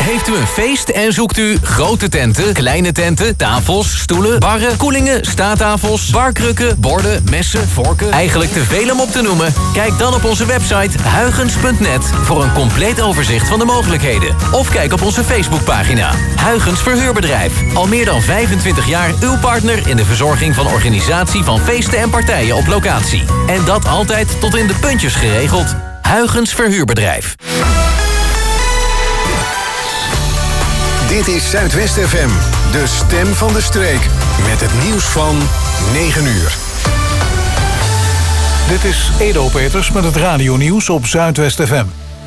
Heeft u een feest en zoekt u grote tenten, kleine tenten, tafels, stoelen, barren, koelingen, staattafels, barkrukken, borden, messen, vorken? Eigenlijk te veel om op te noemen? Kijk dan op onze website huygens.net voor een compleet overzicht van de mogelijkheden. Of kijk op onze Facebookpagina. Huygens Verhuurbedrijf. Al meer dan 25 jaar uw partner in de verzorging van organisatie van feesten en partijen op locatie. En dat altijd tot in de puntjes geregeld. Huygens Verhuurbedrijf. Dit is Zuidwest FM, de stem van de streek. Met het nieuws van 9 uur. Dit is Edo Peters met het radionieuws op Zuidwest FM.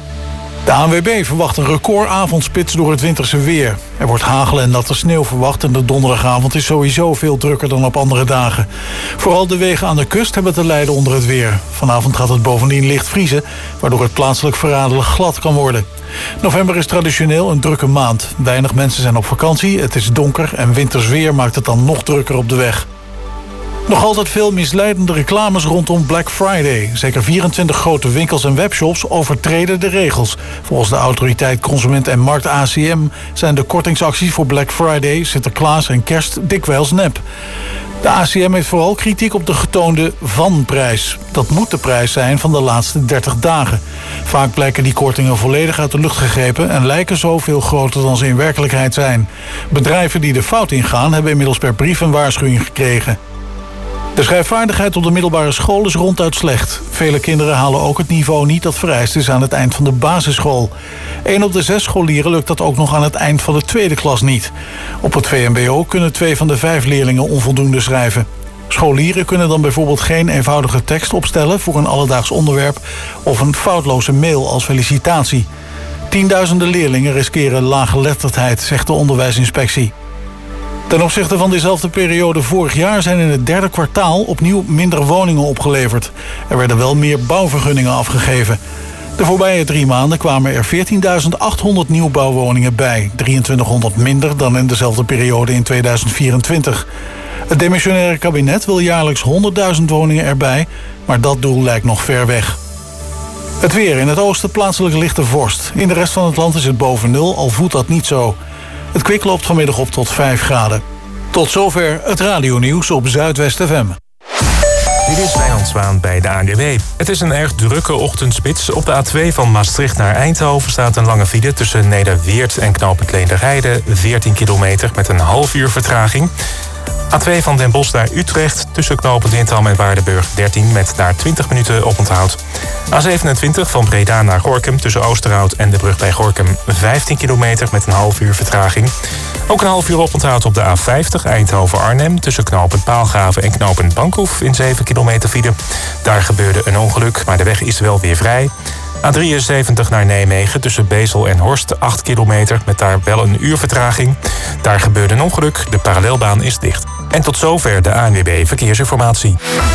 De ANWB verwacht een recordavondspits door het winterse weer. Er wordt hagel en natte sneeuw verwacht en de donderdagavond is sowieso veel drukker dan op andere dagen. Vooral de wegen aan de kust hebben te lijden onder het weer. Vanavond gaat het bovendien licht vriezen, waardoor het plaatselijk verraderlijk glad kan worden. November is traditioneel een drukke maand. Weinig mensen zijn op vakantie, het is donker en winters weer maakt het dan nog drukker op de weg. Nog altijd veel misleidende reclames rondom Black Friday. Zeker 24 grote winkels en webshops overtreden de regels. Volgens de autoriteit Consument en Markt ACM zijn de kortingsacties voor Black Friday, Sinterklaas en Kerst dikwijls nep. De ACM heeft vooral kritiek op de getoonde vanprijs. Dat moet de prijs zijn van de laatste 30 dagen. Vaak blijken die kortingen volledig uit de lucht gegrepen en lijken zo veel groter dan ze in werkelijkheid zijn. Bedrijven die de fout ingaan hebben inmiddels per brief een waarschuwing gekregen. De schrijfvaardigheid op de middelbare school is ronduit slecht. Vele kinderen halen ook het niveau niet dat vereist is aan het eind van de basisschool. 1 op de 6 scholieren lukt dat ook nog aan het eind van de tweede klas niet. Op het VMBO kunnen 2 van de 5 leerlingen onvoldoende schrijven. Scholieren kunnen dan bijvoorbeeld geen eenvoudige tekst opstellen voor een alledaags onderwerp of een foutloze mail als felicitatie. Tienduizenden leerlingen riskeren laaggeletterdheid, zegt de onderwijsinspectie. Ten opzichte van dezelfde periode vorig jaar zijn in het derde kwartaal opnieuw minder woningen opgeleverd. Er werden wel meer bouwvergunningen afgegeven. De voorbije 3 maanden kwamen er 14.800 nieuwbouwwoningen bij. 2300 minder dan in dezelfde periode in 2024. Het demissionaire kabinet wil jaarlijks 100.000 woningen erbij, maar dat doel lijkt nog ver weg. Het weer: in het oosten plaatselijk lichte vorst. In de rest van het land is het boven 0, al voelt dat niet zo. Het kwik loopt vanmiddag op tot 5 graden. Tot zover het radionieuws op Zuidwest FM. Dit is Wijnand Zwaan bij de ANWB. Het is een erg drukke ochtendspits. Op de A2 van Maastricht naar Eindhoven staat een lange file tussen Nederweert en knooppunt Leenderheide. 14 kilometer met een half uur vertraging. A2 van Den Bosch naar Utrecht tussen knooppunt Hintham en Waardenburg 13 met daar 20 minuten oponthoud. A27 van Breda naar Gorinchem tussen Oosterhout en de brug bij Gorinchem 15 kilometer met een half uur vertraging. Ook een half uur oponthoud op de A50 Eindhoven-Arnhem tussen knooppunt Paalgraven en knooppunt Bankhoef in 7 kilometer file. Daar gebeurde een ongeluk, maar de weg is wel weer vrij. A73 naar Nijmegen tussen Bezel en Horst 8 kilometer met daar wel een uur vertraging. Daar gebeurde een ongeluk, de parallelbaan is dicht. En tot zover de ANWB Verkeersinformatie.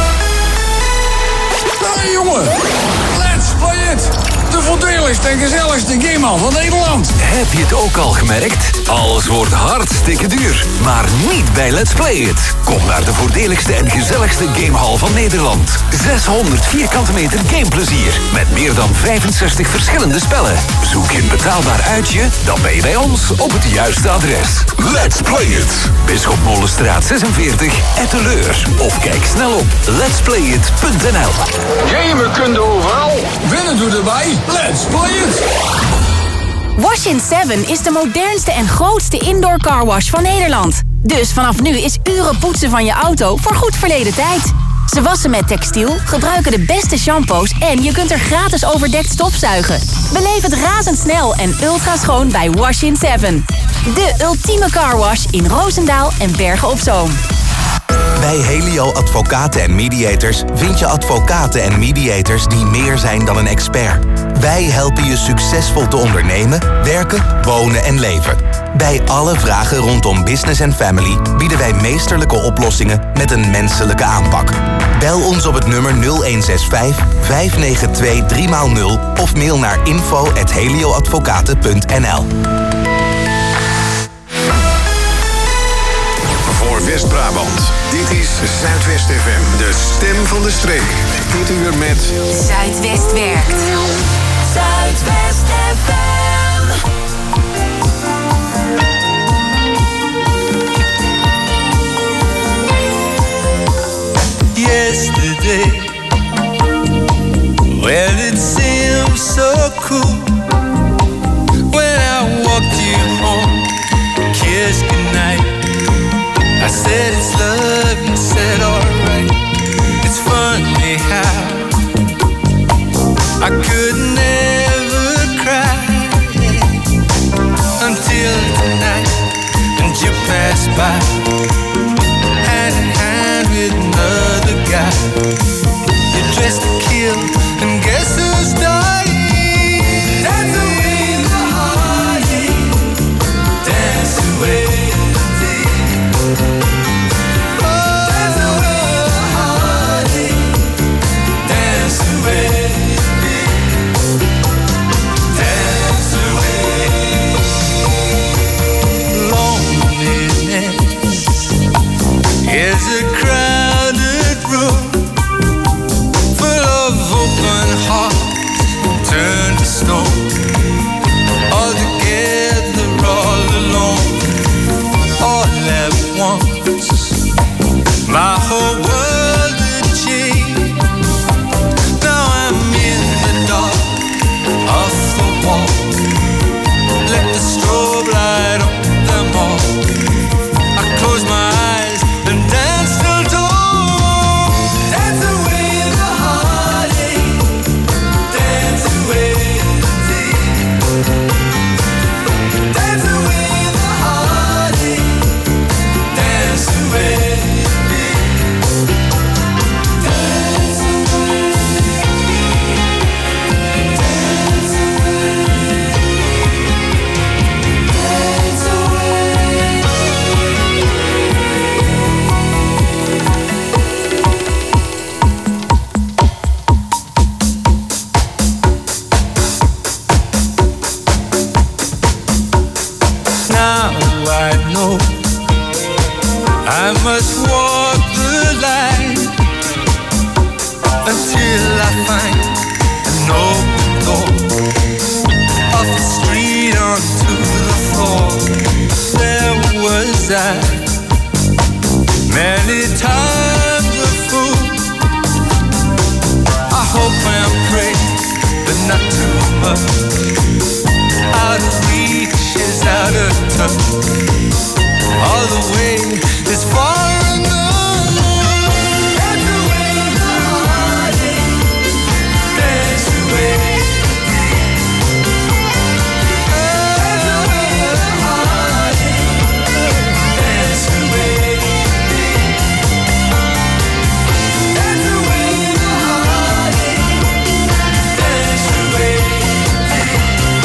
Hey jongen, let's play it! De voordeligste en gezelligste gamehal van Nederland. Heb je het ook al gemerkt? Alles wordt hartstikke duur, maar niet bij Let's Play It. Kom naar de voordeligste en gezelligste gamehal van Nederland. 600 vierkante meter gameplezier met meer dan 65 verschillende spellen. Zoek je een betaalbaar uitje, dan ben je bij ons op het juiste adres. Let's Play It. Bisschopmolenstraat 46, Etteleur. Of kijk snel op letsplayit.nl. Gamen kun je overal, winnen doe erbij. Let's play it! Wash-in 7 is de modernste en grootste indoor carwash van Nederland. Dus vanaf nu is uren poetsen van je auto voor goed verleden tijd. Ze wassen met textiel, gebruiken de beste shampoos en je kunt er gratis overdekt stofzuigen. Beleef het razendsnel en ultra schoon bij Wash-in 7. De ultieme carwash in Roosendaal en Bergen op Zoom. Bij Helio Advocaten en Mediators vind je advocaten en mediators die meer zijn dan een expert. Wij helpen je succesvol te ondernemen, werken, wonen en leven. Bij alle vragen rondom business en family bieden wij meesterlijke oplossingen met een menselijke aanpak. Bel ons op het nummer 0165 592 3x0 of mail naar info@helioadvocaten.nl. Voor West-Brabant, dit is Zuidwest FM, de stem van de streek. Dit uur met Zuidwest werkt. Zuidwest FM. pass by, hand in hand with another guy. You're dressed to kill, and guess who's dying? Dance away the heartache, dance away the pain. Dance away the heartache, dance away the pain. Dance away. Loneliness is a crowded room full of open hearts turned to stone. All together, all alone, all at once. My whole world had changed. Now I'm in the dark, off the wall. Let the strobe light up them all. I close my eyes and dance till dawn. Dance away the heartache, dance away the pain. Dance away the heartache, dance away the pain. Dance away, dance Now I know I must walk the line until I find an open door, off the street onto the floor. There was I, many times a fool. I hope and pray, but not too much. Out of reach is out of touch. All the way is far enough. Dance away the heartache, dance away the pain. Dance away the heartache, dance away the pain. Dance away the heartache, dance away the pain.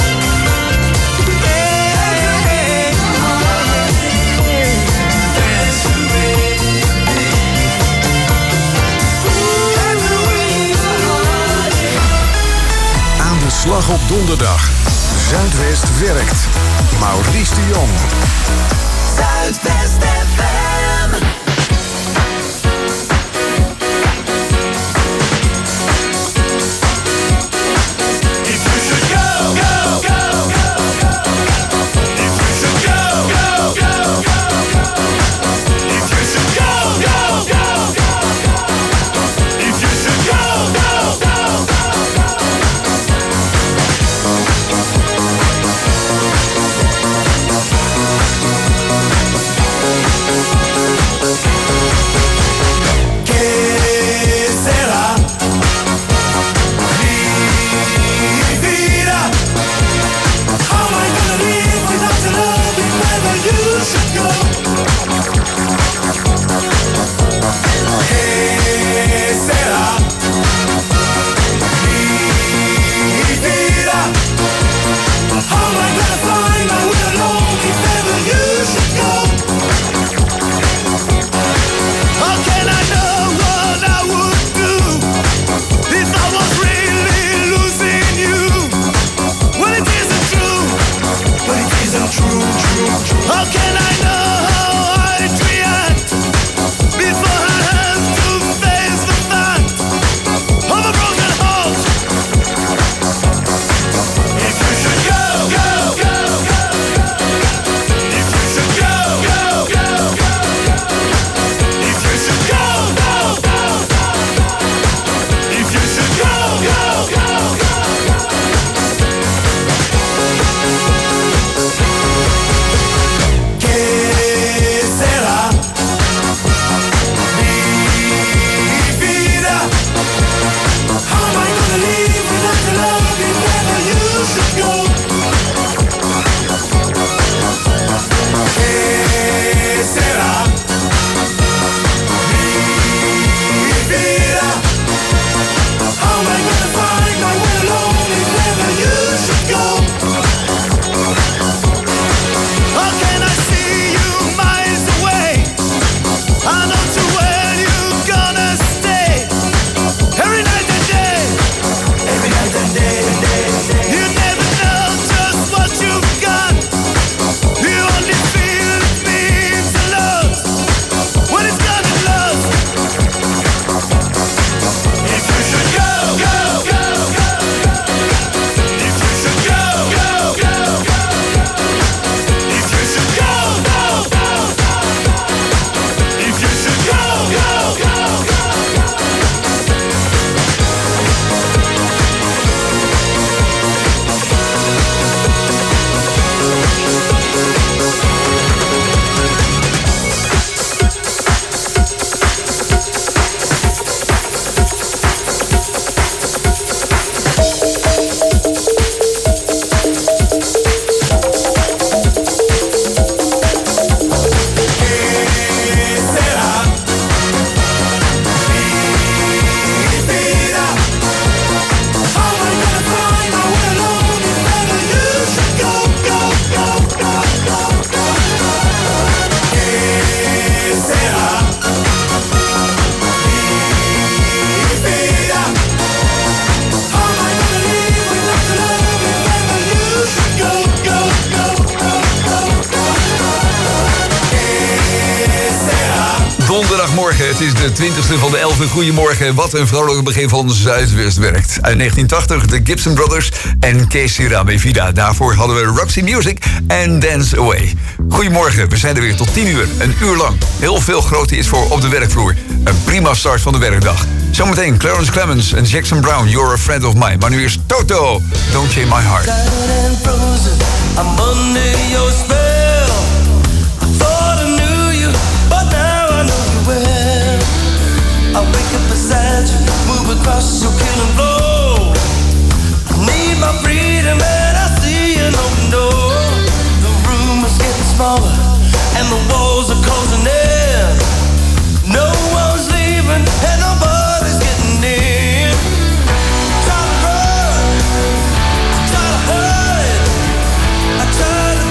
Aan de slag op donderdag. Zuidwest werkt. Maurice de Jong. Zuidwest FM. If you should go, go, go, go, go. If you should go, go, go, go, go. If you should go, go, go, go, go. If you should go, go, go, go, go. Donderdagmorgen, het is de 20e van de 11e. Goedemorgen, wat een vrolijk begin van Zuidwest werkt. Uit 1980 de Gibson Brothers en Casey Rabevida. Daarvoor hadden we Roxy Music en Dance Away. Goedemorgen, we zijn er weer tot 10 uur. Een uur lang. Heel veel grote is voor op de werkvloer. Een prima start van de werkdag. Zometeen Clarence Clemens en Jackson Brown, You're a Friend of Mine. Maar nu is Toto, Don't Change My Heart. I'm under your spell. I thought I knew you, but now I know you well. I wake up beside you, move across your killing floor. I need my freedom and I see an open door. The room is getting smaller and the walls are closing in. No one's leaving and nobody's getting in. Try to run, try to hide, I try to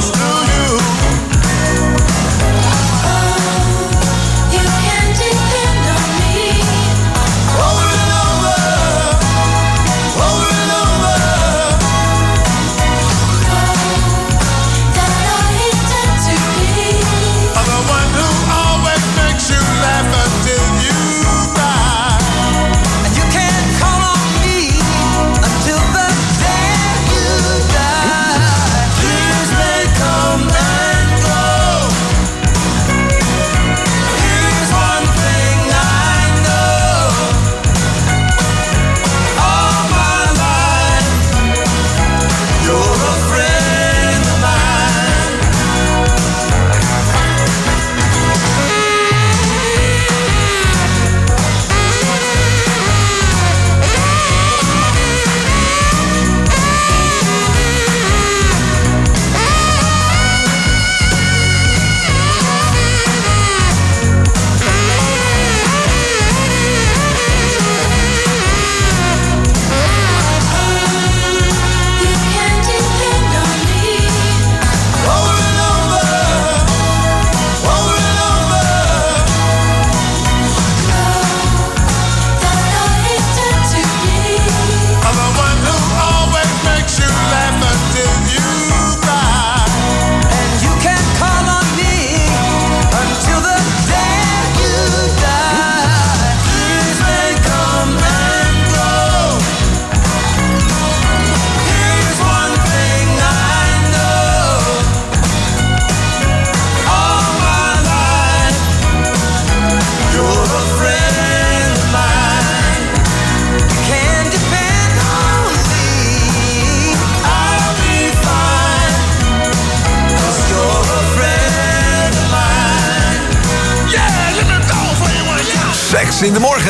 In de morgen.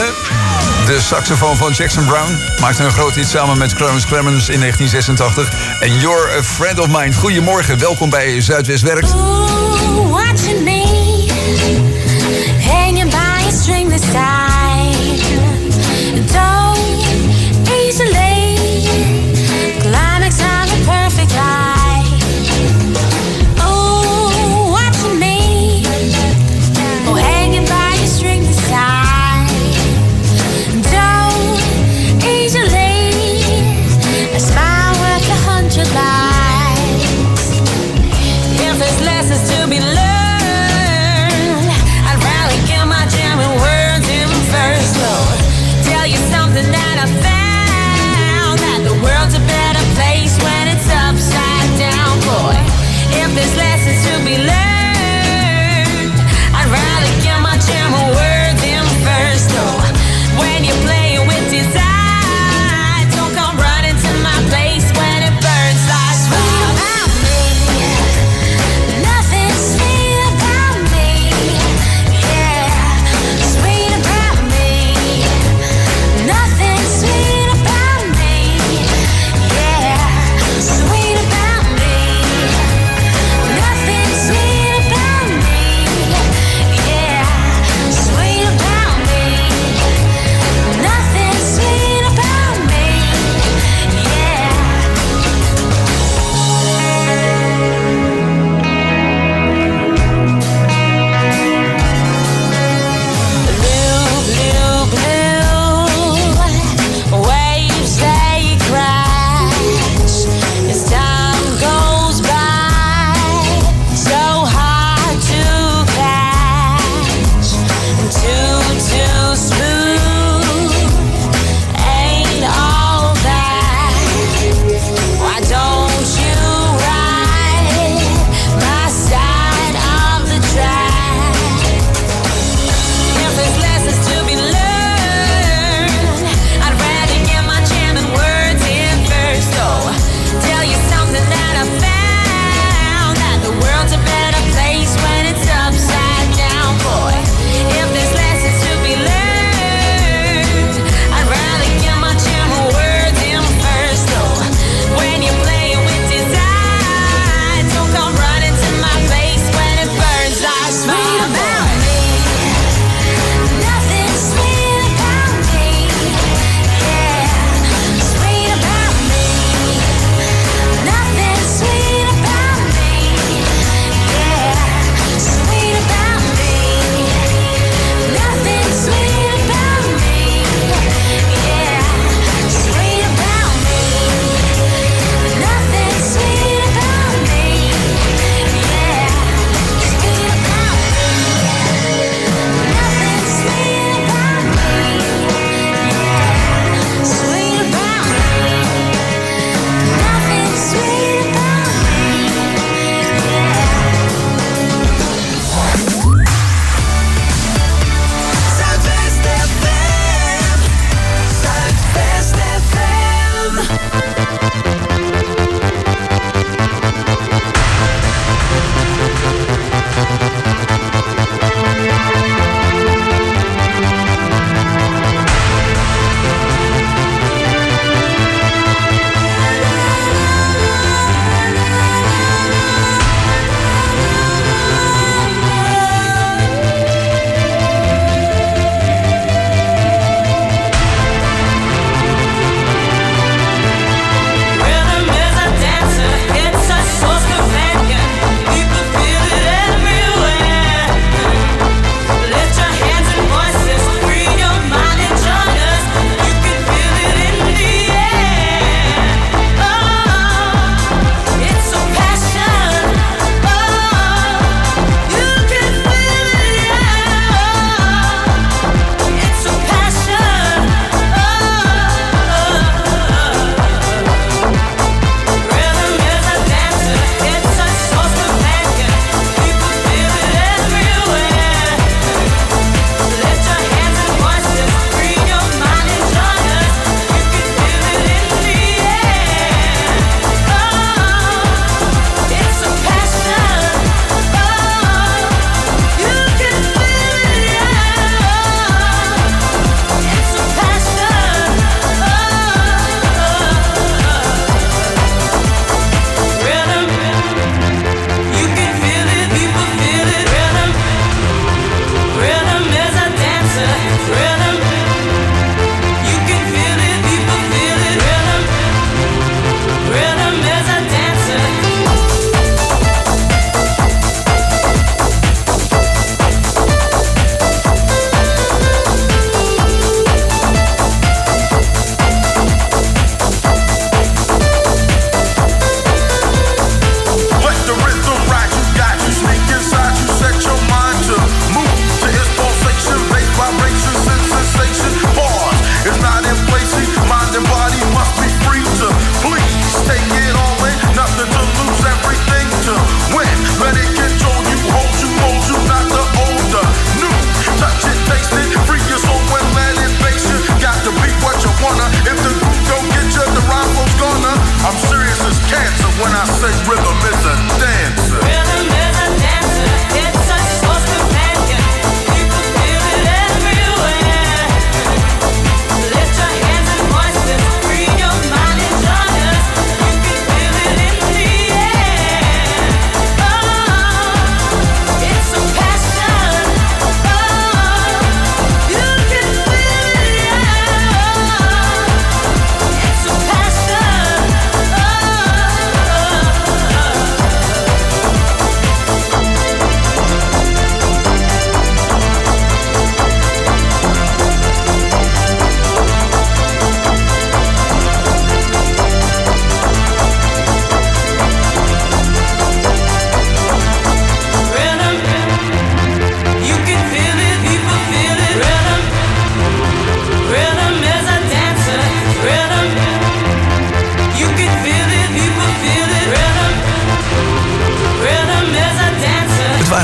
De saxofoon van Jackson Brown maakte een groot hit samen met Clarence Clemens in 1986. En You're a Friend of Mine. Goedemorgen, welkom bij Zuidwest Werkt. Ooh, watching me, hanging by a stringless tie. Don't easily climax of a perfect life. Ooh, watching me, oh, hanging by a stringless tie. A smile worth 100 lives. If there's lessons to be learned,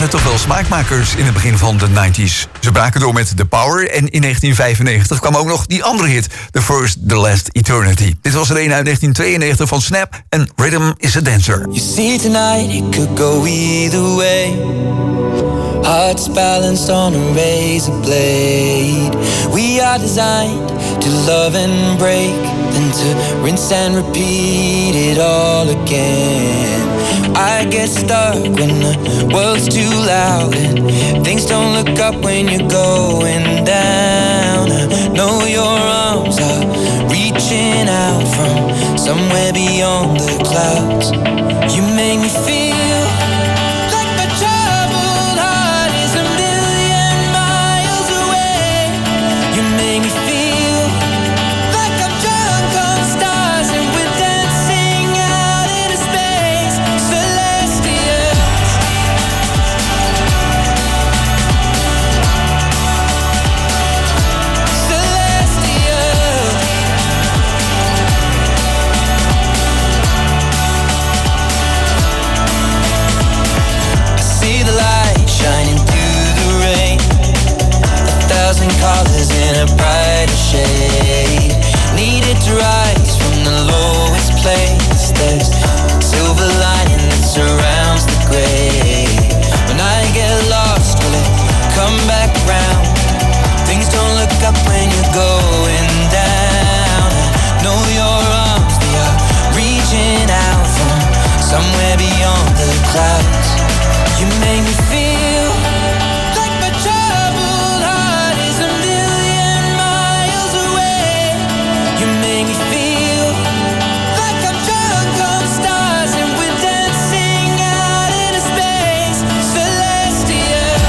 waren toch wel smaakmakers in het begin van de 90s. Ze braken door met The Power en in 1995 kwam ook nog die andere hit, The First, The Last Eternity. Dit was er een uit 1992 van Snap en Rhythm is a Dancer. You see tonight it could go either way. Hearts balanced on a razor blade. We are designed to love and break, then to rinse and repeat it all again. I get stuck when the world's too loud and things don't look up when you're going down. I know your arms are reaching out from somewhere beyond the clouds. You make me feel like my troubled heart is a million miles away. You make me feel like I'm drunk on stars and we're dancing out into space. Celestials. Celestials. I see the light shining through the rain. 1,000 colors in a brighter shade. Needed to rise from the lowest place. There's silver lining that surrounds the gray. When I get lost, will it come back round? Things don't look up when you're going down. I know your arms, they are reaching out from somewhere beyond the clouds. You make me feel like my troubled heart is a million miles away. You make me feel like I'm drunk on stars and we're dancing out into space. Celestials.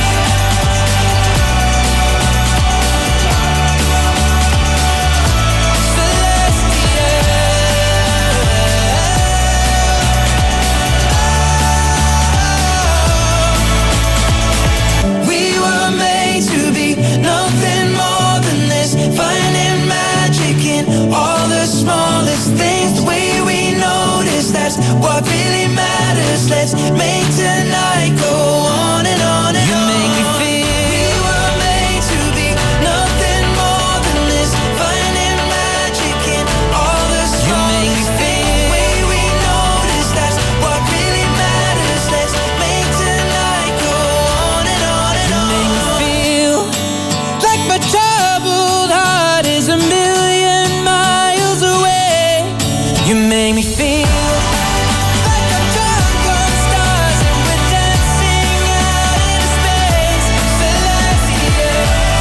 We were made to be nothing more than this, finding magic in all the smallest things. The way we notice, that's what really matters. Let's make tonight go on and on and on. You make me feel we were made to be nothing more than this, finding magic in all the smallest things. The way we notice, that's what really matters. Let's make tonight go on and on and on. You make me feel like my troubled heart is a million miles away. You make me feel like I'm drunk on stars and we're dancing out into space. Celestial.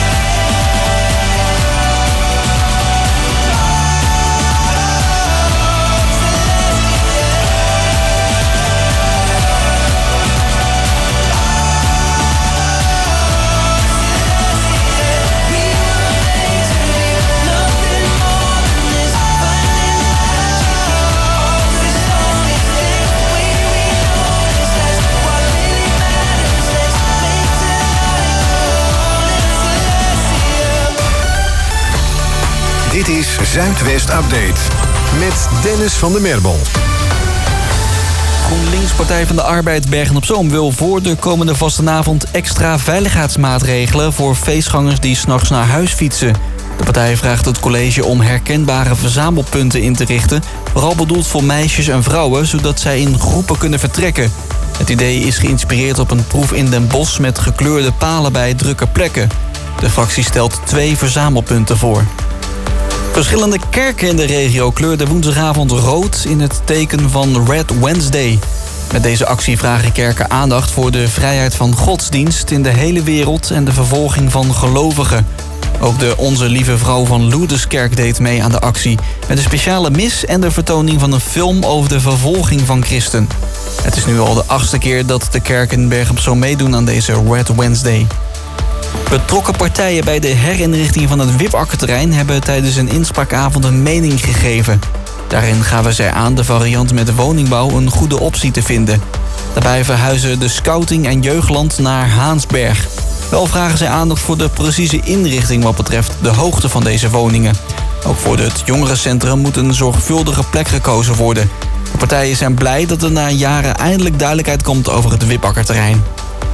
We were made to be nothing more than this, finding magic in all the smallest things. The way we notice, that's what really matters. Let's make tonight go on and celestial. Dit is Zuidwest Update met Dennis van der Merbel. GroenLinks Partij van de Arbeid Bergen-op-Zoom wil voor de komende vastenavond extra veiligheidsmaatregelen voor feestgangers die 's nachts naar huis fietsen. De partij vraagt het college om herkenbare verzamelpunten in te richten, vooral bedoeld voor meisjes en vrouwen, zodat zij in groepen kunnen vertrekken. Het idee is geïnspireerd op een proef in Den Bosch met gekleurde palen bij drukke plekken. De fractie stelt 2 verzamelpunten voor. Verschillende kerken in de regio kleurden woensdagavond rood in het teken van Red Wednesday. Met deze actie vragen kerken aandacht voor de vrijheid van godsdienst in de hele wereld en de vervolging van gelovigen. Ook de Onze Lieve Vrouw van Lourdeskerk deed mee aan de actie, met een speciale mis en de vertoning van een film over de vervolging van christen. Het is nu al de 8e keer dat de kerken in Bergen-op-Zoom meedoen aan deze Red Wednesday. Betrokken partijen bij de herinrichting van het Wipakkerterrein hebben tijdens een inspraakavond een mening gegeven. Daarin gaven zij aan de variant met woningbouw een goede optie te vinden. Daarbij verhuizen de scouting en jeugdland naar Haansberg. Wel vragen zij aandacht voor de precieze inrichting wat betreft de hoogte van deze woningen. Ook voor het jongerencentrum moet een zorgvuldige plek gekozen worden. De partijen zijn blij dat er na jaren eindelijk duidelijkheid komt over het Wipakkerterrein.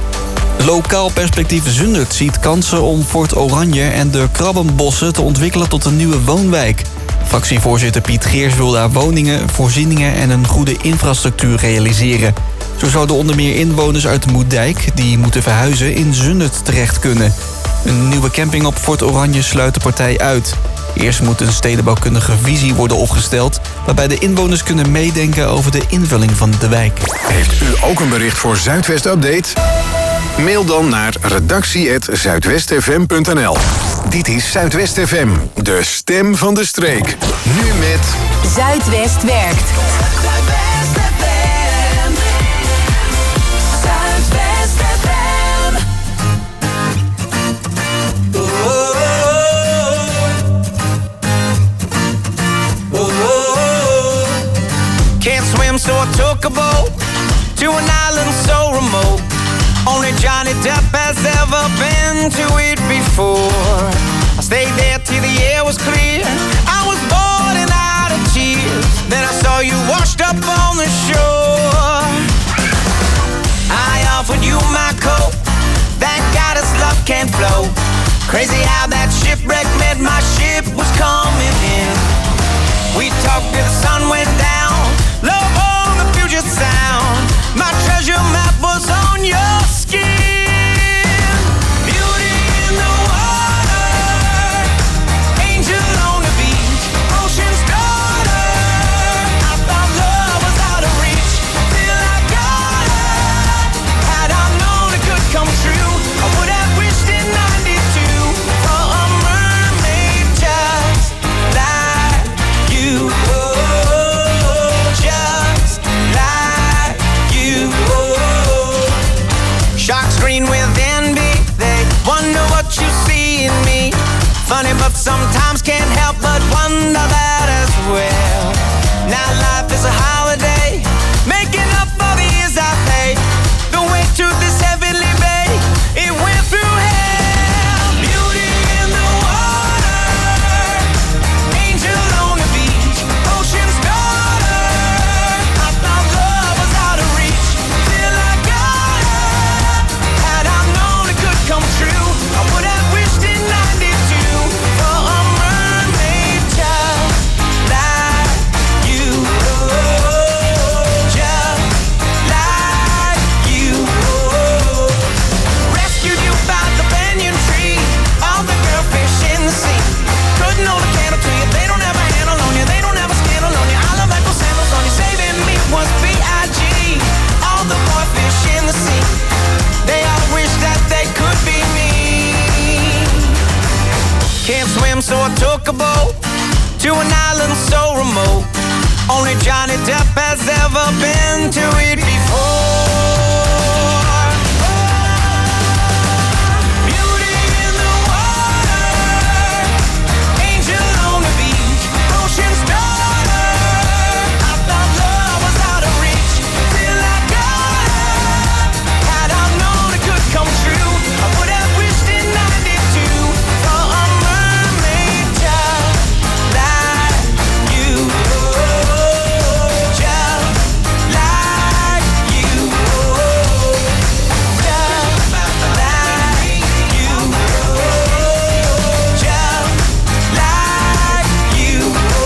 Lokaal Perspectief Zundert ziet kansen om Fort Oranje en de Krabbenbossen te ontwikkelen tot een nieuwe woonwijk. Fractievoorzitter Piet Geers wil daar woningen, voorzieningen en een goede infrastructuur realiseren. Zo zouden onder meer inwoners uit Moerdijk, die moeten verhuizen, in Zundert terecht kunnen. Een nieuwe camping op Fort Oranje sluit de partij uit. Eerst moet een stedenbouwkundige visie worden opgesteld, waarbij de inwoners kunnen meedenken over de invulling van de wijk. Heeft u ook een bericht voor Zuidwest Update? Mail dan naar redactie@zuidwestfm.nl. Dit is Zuidwest FM, de stem van de streek. Nu met Zuidwest werkt. Can't swim, so I took a boat to an island so remote. Only Johnny Depp has ever been to it before. I stayed there till the air was clear. I was bored and out of tears. Then I saw you washed up on the shore. I offered you my coat. That goddess love can't flow. Crazy how that shipwreck meant my ship was coming in. We talked till the sun went down. Love on the Puget Sound. My treasure map was on your skin. Beauty in the water, angel on the beach, ocean's daughter. I thought love was out of reach till I got her. Had I known it could come true, I would have wished in 92 for a mermaid just like you. Sharks green with envy, they wonder what you see in me. Funny, but sometimes can't help but wonder that as well. Now life is a holiday, making up for the years I paid. The way to this heavenly bay, it went through hell. Beauty in the water, angel on the beach, ocean's daughter. I thought love was out of reach till I got her. Had I known it could come true, I would have wished in 92 for a mermaid just like you. Just like you. Rescued you by the banyan tree, all the girl fish in the sea. Couldn't hold a candle to you, they don't have a handle on you, they don't have a scandal on you. I love Michael sandals on you, saving me was B.I.G. All the boy fish in the sea, they all wish that they could be me. Can't swim, so I took a boat to an island so remote. Only Johnny Depp has ever been to it before. Beauty in the water, angel on the beach, ocean's daughter. I thought love was out of reach till I got her. Had I known it could come true, I would have wished in 92 for a mermaid just like you. Just like you. Just like you. Just like you.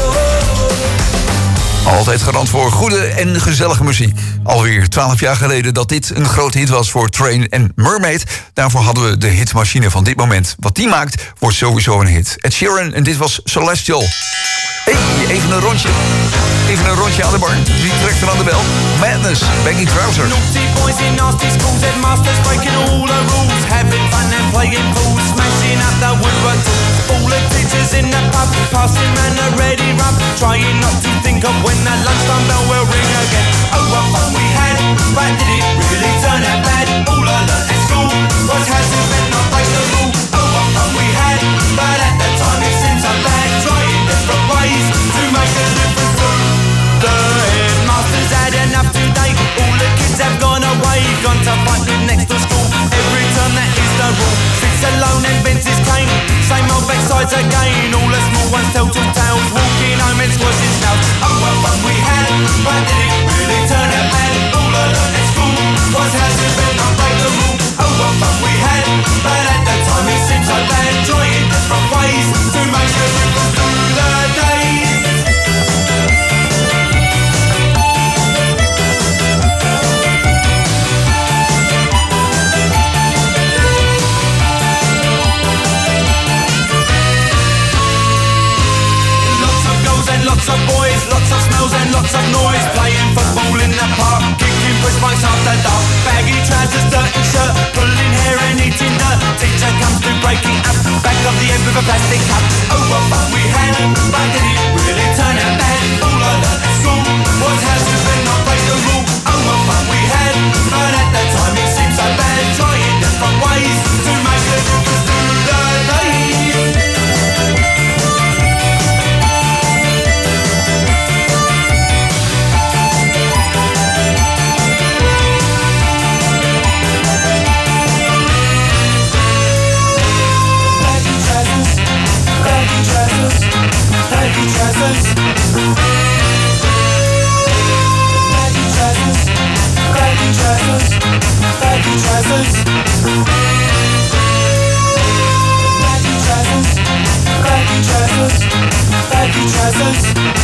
Altijd garant voor goede en gezellige muziek. Alweer 12 jaar geleden dat dit een grote hit was voor Train en Mermaid. Daarvoor hadden we de hitmachine van dit moment. Wat die maakt, wordt sowieso een hit. Ed Sheeran en dit was Celestial. Hey, even een rondje. Even een rondje aan de bar. Wie trekt er aan de bel? Madness, Baggy Trousers. Naughty boys in nasty schools, headmasters breaking all the rules, having fun and playing pool, smashing up the woodwork tools. All the teachers in the pub, passing round the ready rub, trying not to think of when that lunchtime bell will ring again. Oh, what fun we had, but did it really turn out bad? All I learned at school was how to bend, not break the rule. Oh, what fun we had, but at the time it seemed so bad, trying different ways to make a difference too. The headmasters had enough today. All the kids have gone away, gone to fight with next to school. Every term that is the rule. Sits alone and bends his cane. Same old backsides again. All the small ones tell two tales, walking home and squashing snails. Oh, what fun we had, but did it really turn out bad? All I learned at school was how to bend and break the rule. Oh, what fun the end with a plastic cup. Oh, what fun we had, but did it really turn out bad? All I learned at school was how to bend not break the rule. Oh, what fun we had, but at that time it seemed so bad. Trying different ways to make a difference to the days. Baggy trousers, baggy trousers, baggy trousers, baggy trousers, baggy trousers, baggy trousers, baggy trousers,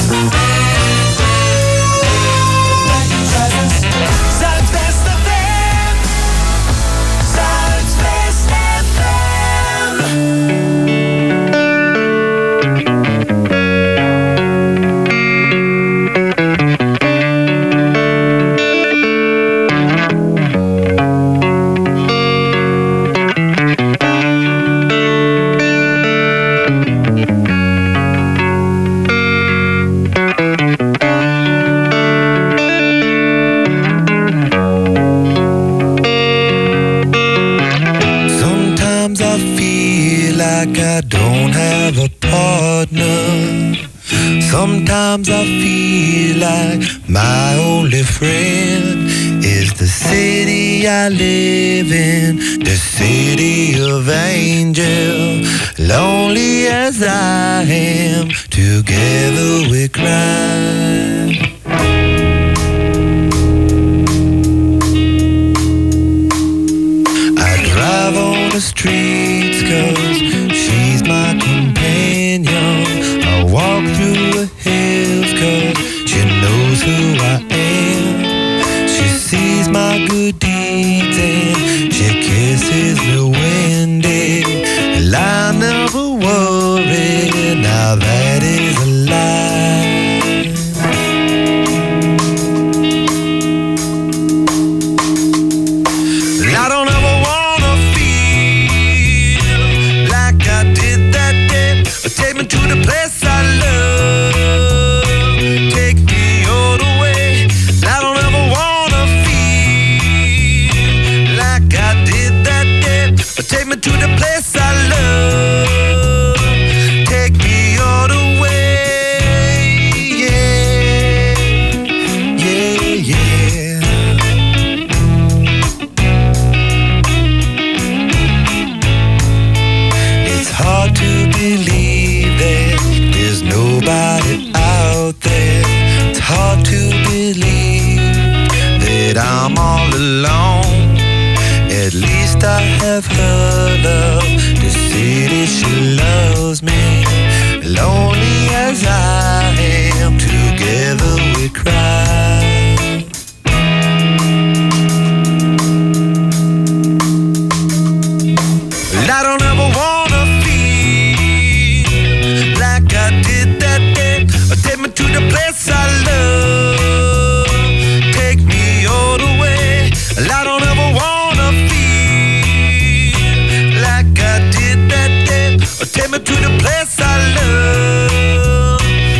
baggy trousers. Zuidwest FM, Zuidwest FM. Sometimes I feel like my only friend is the city I live in, the city of angels. Lonely as I am, together we cry. I drive on the streets 'cause she's my companion. I walk through the hills 'cause she knows who I am. She sees my good deeds and she kisses me when day. And I never worry, now that is a lie. And I don't ever wanna feel like I did that day. Take me to the place I love, take me all the way. I don't ever wanna feel like I did that day. Take me to the place I love, take me all the way. Yeah, yeah, yeah. It's hard to believe that there's nobody out there. It's hard to believe that I'm all alone. At least I have her love. The city, she loves me. Lonely as I am, together we cry. I don't ever wanna feel like I did that day. Take me to the place I love, take me all the way. I don't ever wanna feel like I did that day. Take me to the place I love,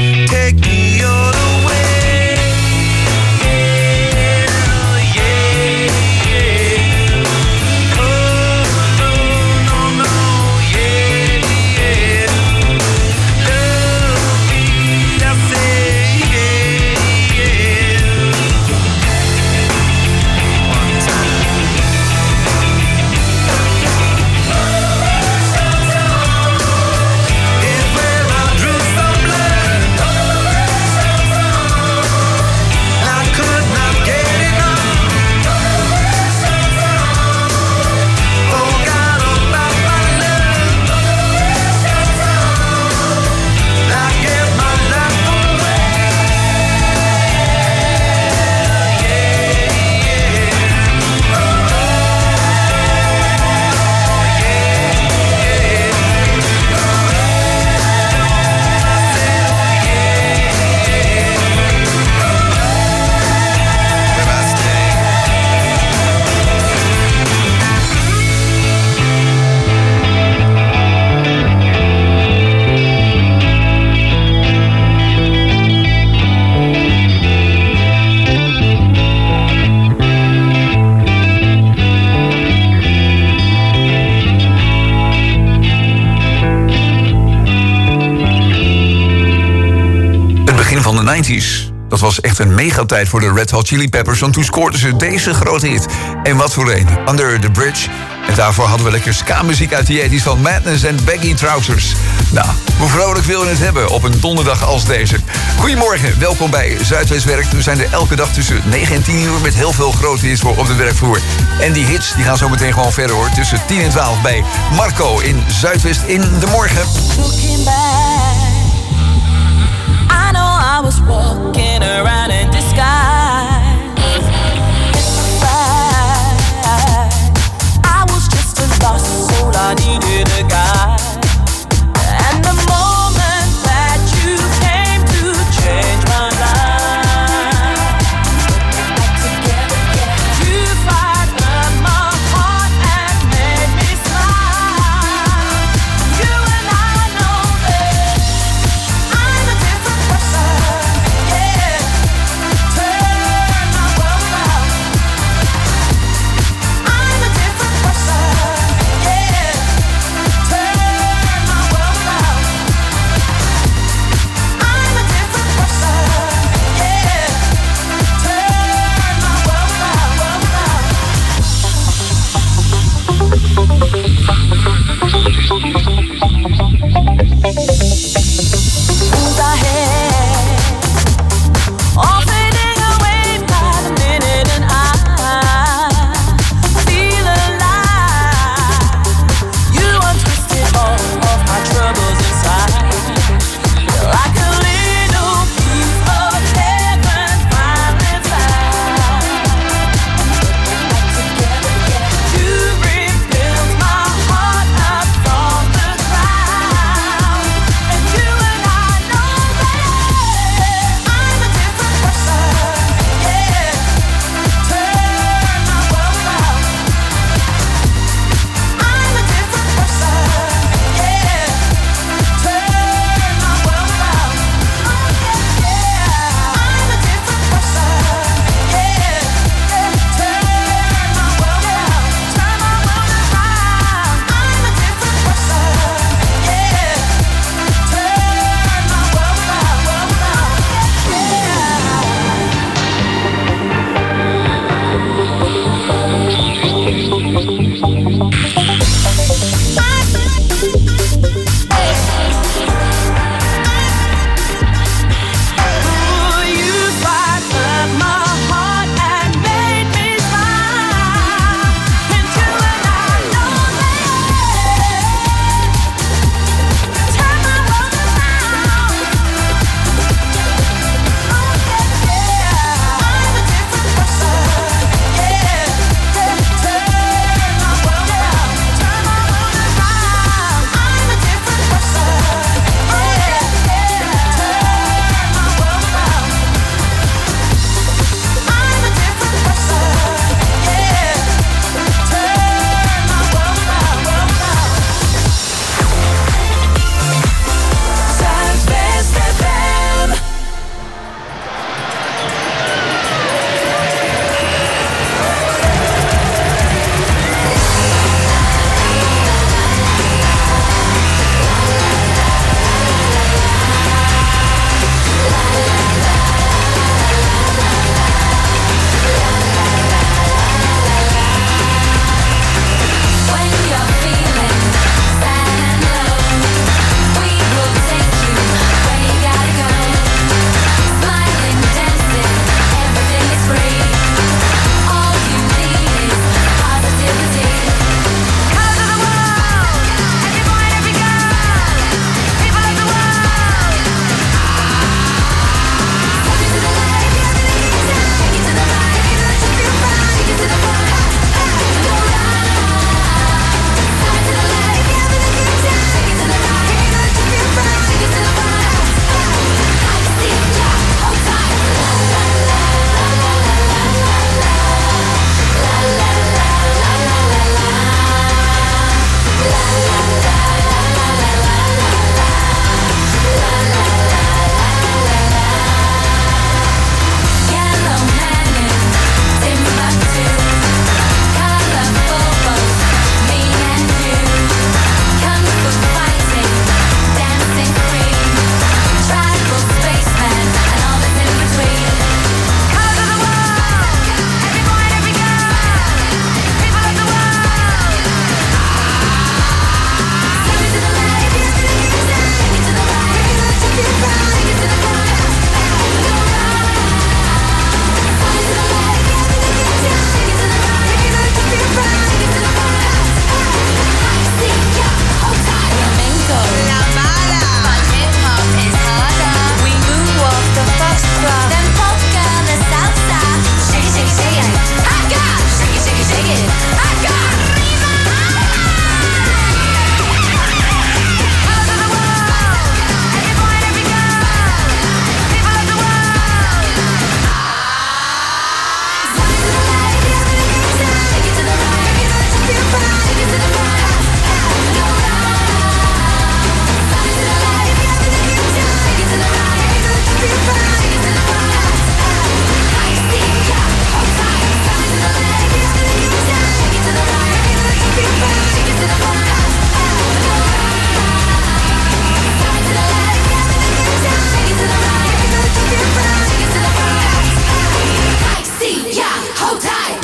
90s. Dat was echt een megatijd voor de Red Hot Chili Peppers, want toen scoorden ze deze grote hit. En wat voor een, Under the Bridge. En daarvoor hadden we lekker ska-muziek uit de 80s van Madness en Baggy Trousers. Nou, hoe vrolijk wil je het hebben op een donderdag als deze? Goedemorgen, welkom bij Zuidwest Werkt. We zijn er elke dag tussen 9 en 10 uur met heel veel grote hits voor op de werkvloer. En die hits die gaan zo meteen gewoon verder hoor. Tussen 10 en 12 bij Marco in Zuidwest in de morgen. Looking back, I know I was walking around in disguise. It's right, I was just a lost soul, I needed a guide. And the moment that you came to change my life, you frightened my heart and made me smile. You and I know that I'm a different person, yeah. Turn my world around. I'm a different person, yeah. Turn my world around. I'm a different person, yeah. Turn my world around, Things I had, all fading away by the minute, and I feel alive. You untwisted all of my troubles inside, like a little piece of heaven finally found. You rebuilt my heart up from the ground, and you and I know that I'm a different person, yeah. Turn my world around. I'm a different person, yeah. Turn my world around. Oh yeah, yeah. I'm a different person, yeah. Turn my world around. Turn my world around. I'm a different person, yeah. Turn my world You frightened my heart and made me smile, and you and I know that. Turn my world around. Oh yeah, I'm a different person, yeah. Turn my world around.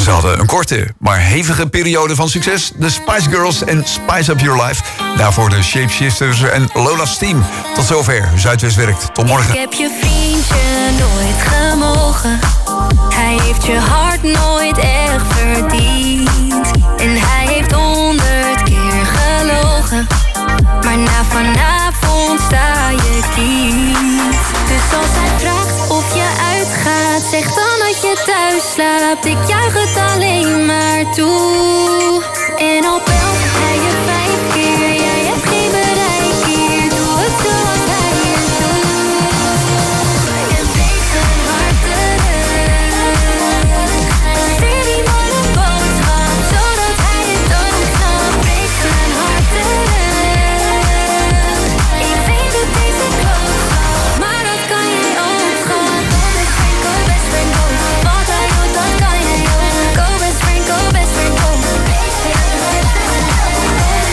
Ze hadden een korte, maar hevige periode van succes. De Spice Girls en Spice Up Your Life. Daarvoor de Shapeshifters en Lola's Team. Tot zover Zuidwest werkt. Tot morgen. Ik heb je vriendje nooit gemogen. Hij heeft je hart nooit echt verdiend. En hij heeft 100 keer gelogen. Maar na vanavond sta je kiet. Dus als hij vraagt of je uitgaat, zeg dan dat je thuis slaapt. Ik juich het alleen maar toe. En al belt hij je 5 keer, jij hebt geen bereik hier. Doe het zoals hij het doet. En wees een hart terug. Stuur die man een boodschap, zodat hij het ook snapt. Wees een hart terug. Ik weet dat deze klootzak, maar dat kan jij ook, schat. Go best friend, go. Wat hij doet, dat kan jij ook. Go best friend, go best friend, go.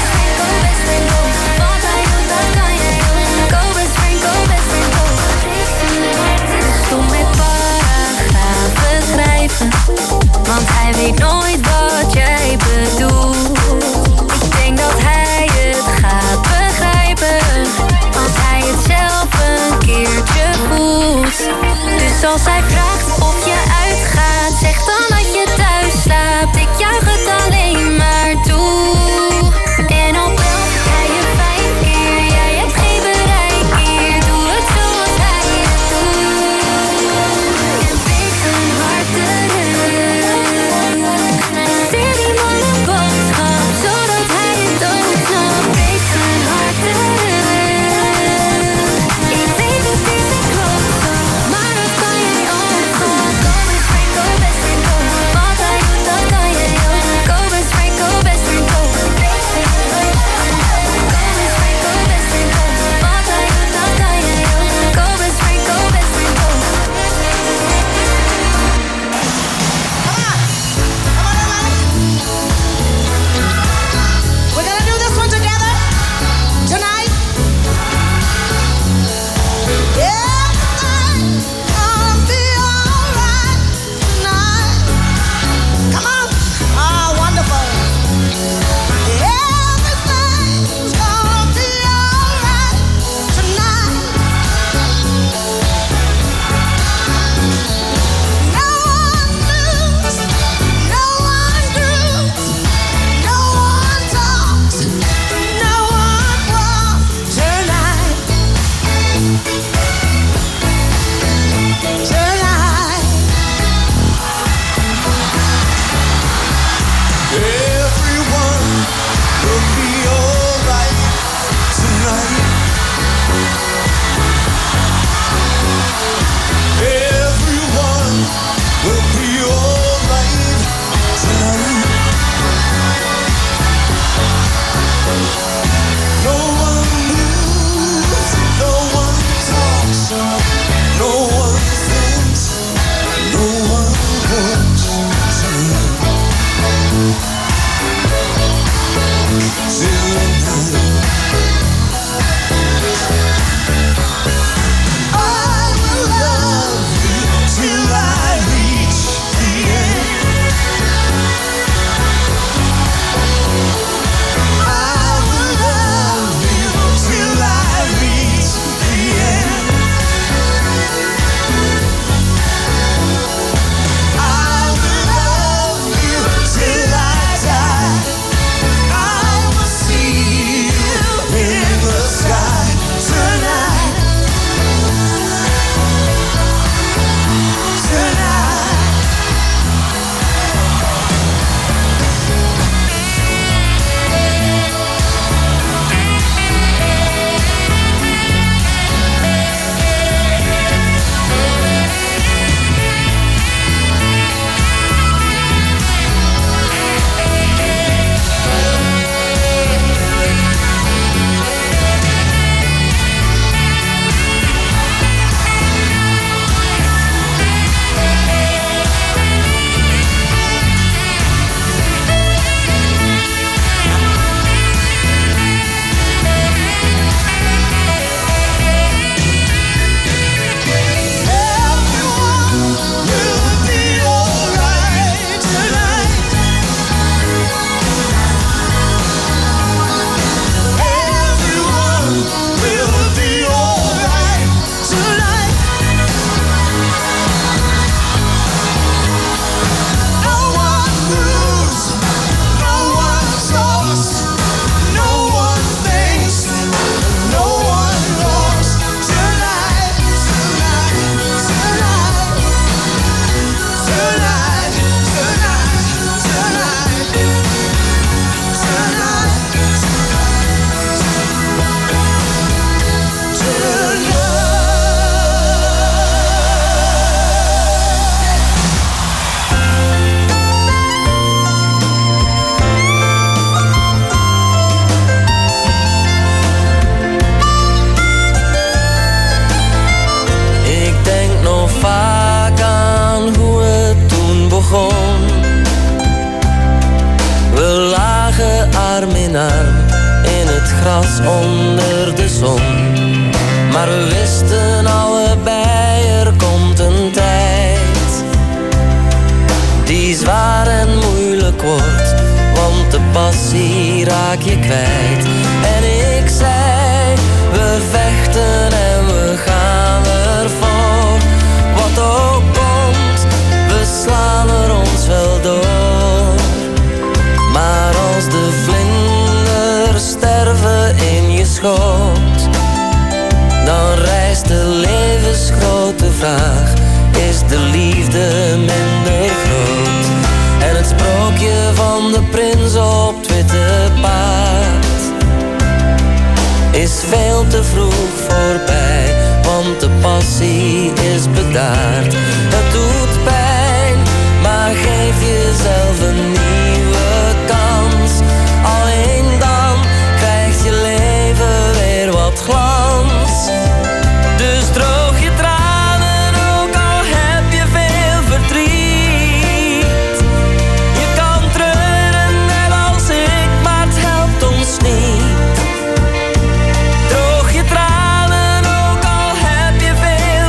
als onder de zon. Maar we wisten allebei, er komt een tijd die zwaar en moeilijk wordt, want de passie raak je kwijt. En ik zei, we vechten en we gaan ervoor. Wat ook komt, we slaan er ons wel door. Maar als de vlinders sterven in je schoot, dan rijst de levensgrote vraag: is de liefde minder groot? En het sprookje van de prins op het witte paard is veel te vroeg voorbij, want de passie is bedaard. Het doet pijn, maar geef jezelf een nieuwe kans. Alleen dan krijgt je leven weer wat glans. Dus droog je tranen, ook al heb je veel verdriet. Je kan treuren net als ik, maar het helpt ons niet. Droog je tranen, ook al heb je veel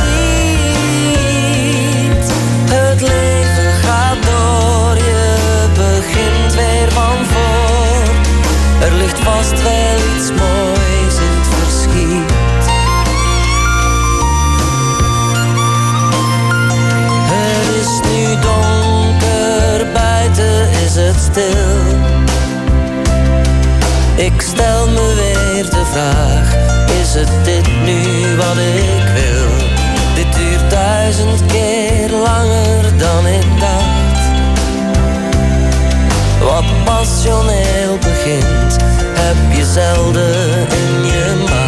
verdriet. Het leven gaat door, je begint weer van voor. Er ligt vast wel iets moois in het verschiet. Het is nu donker, buiten is het stil. Ik stel me weer de vraag, is het dit nu wat ik wil? Dit duurt 1000 keer langer dan ik dacht. Wat passioneel begint, heb je zelden in je macht.